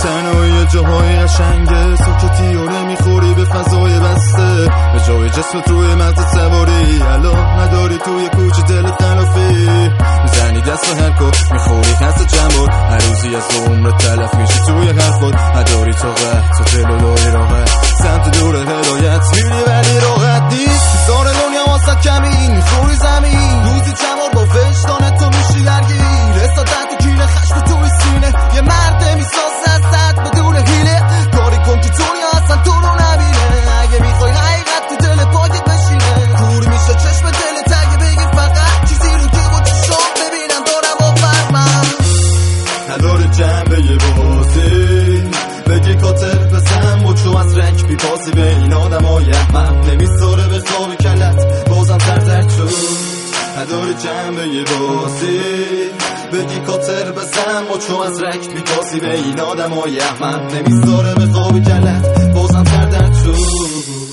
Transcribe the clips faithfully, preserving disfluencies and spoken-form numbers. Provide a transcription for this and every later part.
تنهایی جاهای قشنگه، سکتی و نمیخوری به فضای بسته، به جای جسمت روی مغزت سواری، الان نداری توی کوچه دلت خلافی، میزنی دست به هر کار، میخوری خسته چند بار، هر روزی از عمر تلف میشه توی حرفات، نداری طاقت تو دل و لای راحت، سمت دور هدایت میری ولی راحت نیست، بیزار دنیا واسه کمی میخوری زمین، روزی چند بار با وجدان تو میشی درگیر، حسادت و کینه خشم توی سینه، یه مرد میسازه ازت بدون حیله، کاری کن که دنیا اصلا تو رو نبینه، اگه میخوای حقیقت تو دل پاکت بشینه، کور میشه چشم دلت اگه بگی فقط چیزی رو که با چشام ببینم دارم باور من، نداره جنبه یه بازی، بگی کاتر بزن و چو از رنگ بی بازی به این آدم های احمد، نمیذاره به خواب کلت بازم تر درد شد، نداره جنبه یه بازی، بگی کاتر بزن و چو از رنگ بی بازی به این آدم های احمد، نمیذاره به خواب کلت بازم تر درد شد.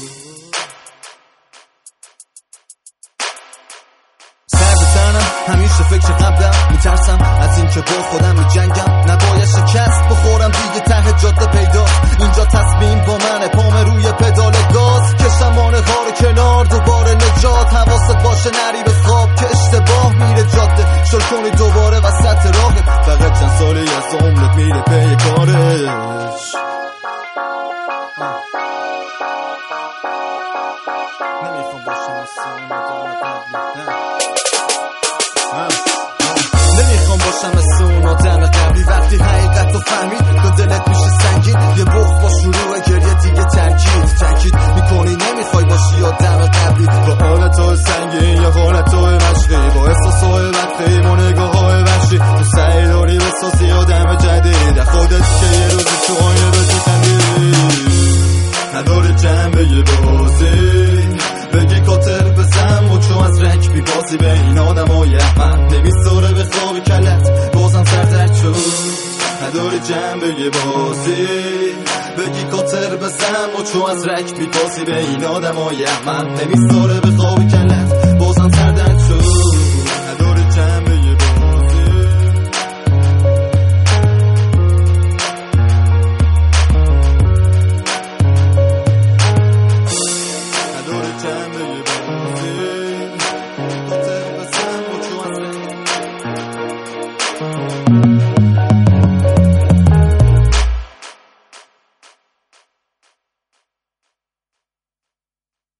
همیشه فکر قبلم، میترسم از این که با خودم میجنگم، نباید شکست بخورم دیگه ته جاده پیداست، اینجا تصمیم با منه، پام روی پدال گاز، کشم مانه ها رو کنار دوباره نجات، حواست باشه نری به خواب که اشتباه میره جاده، شل کنی دوباره وسط راهت، فقط چند سالی از عمرت میره پی کارش، نمیخوام باشم مثل اون نمیخوام باشم مثل اون آدم قبلی، وقتی حقیقت رو فهمید تو دلت میشه سنگین، یه بخ با شروع گریه دیگه تاکید تاکید میکنی، نمیخوای باشی آدم قبلی، با حالتهای سنگین یا حالتهای مشقی، با احساسهای بدخیم و نگاههای وحشی، تو سعی داری بسازی آدم جدید، خودت که یه روزی تو آینه بشی خندی، نداره جنبه یه بازی، بگی کاتر بزن و چو از رنگ بی بازی به این آدم های احمد، نمیذاره به خواب کلت بازم سر درد شد، نداره جنبه یه بازی، بگی کاتر بزن و چو از رنگ بی بازی به این آدم های احمد، نمیذاره به خواب کلت